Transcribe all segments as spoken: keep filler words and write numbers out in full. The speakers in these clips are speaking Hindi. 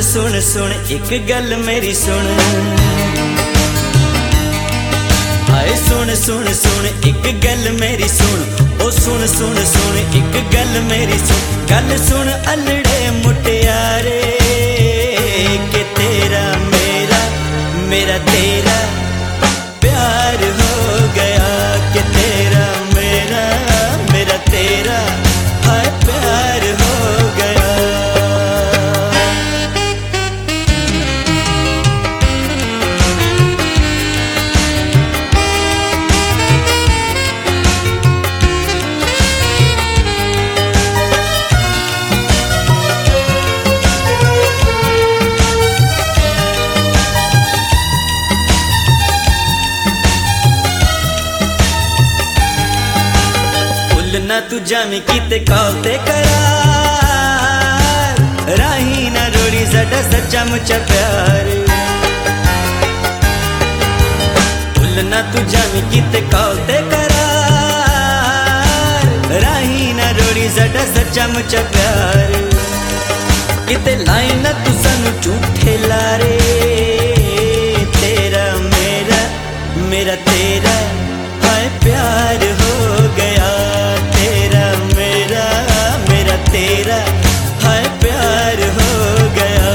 सुन सुन एक गल मेरी सुन, हाय सुन सुन सुन एक गल मेरी सुन, ओ सुन सुन सुन एक गल मेरी सुन। गल सुन अलड़े मुटियारे के तेरा मेरा मेरा तेरा प्यार हो गया, कि तेरा मेरा मेरा तेरा हाय प्यार हो गया। ना तू जामी किते कॉल ते करार, राही ना रोड़ी साडा सच्चा मुच्चा प्यार। भुल ना तू जामी किते कॉल ते करार, राही ना रोड़ी साडा सच्चा मुच्चा प्यार। किते लाई ना तू सानू झूठे लारे, तेरा मेरा मेरा तेरा हाय प्यार हो गया, तेरा मेरा मेरा तेरा हाय प्यार हो गया।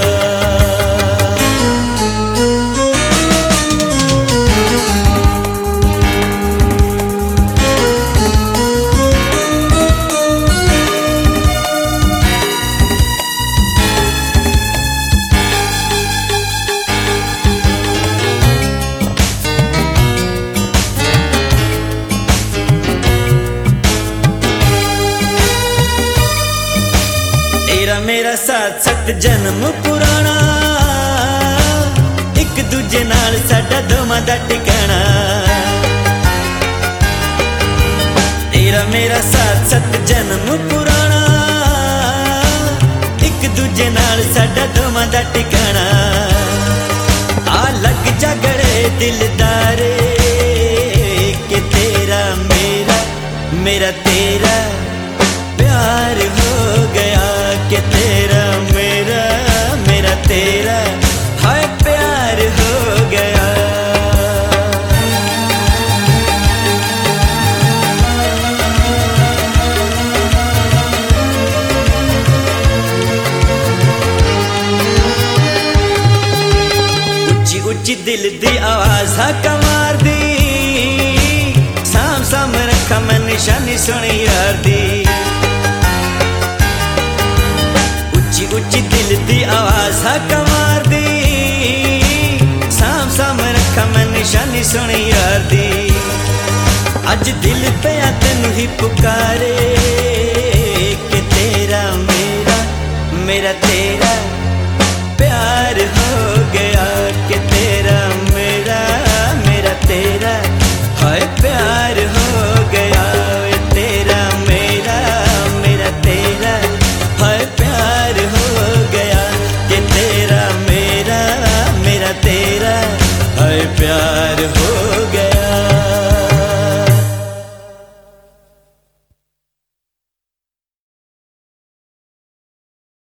तेरा मेरा साथ सत जन्म पुराना, एक दूजे नाल साडा दोवां दा ठिकाना। तेरा मेरा साथ सत जन्म पुराना, एक दूजे नाल साडा दोवां दा ठिकाना। आ लग जा गले दिलदारे, कि तेरा मेरा मेरा तेरा प्यार हो गया, कि तेरा मेरा मेरा तेरा हाय प्यार हो गया। उच्ची उच्ची दिल दी आवाज हाका मार दी, साम साम रखा मैं निशानी सुनी यार दी। उच्ची उच्ची दिल दी आवाज हाका मार दी, साम साम रखा मैं निशानी सुनी यार दी। अज दिल पिया तेनू ही पुकारे, कि तेरा मेरा मेरा तेरा प्यार हो गया, कि तेरा मेरा मेरा तेरा हाय प्यार हो गया। तेरा मेरा मेरा तेरा हाय प्यार हो गया, कि तेरा मेरा मेरा तेरा हाय प्यार हो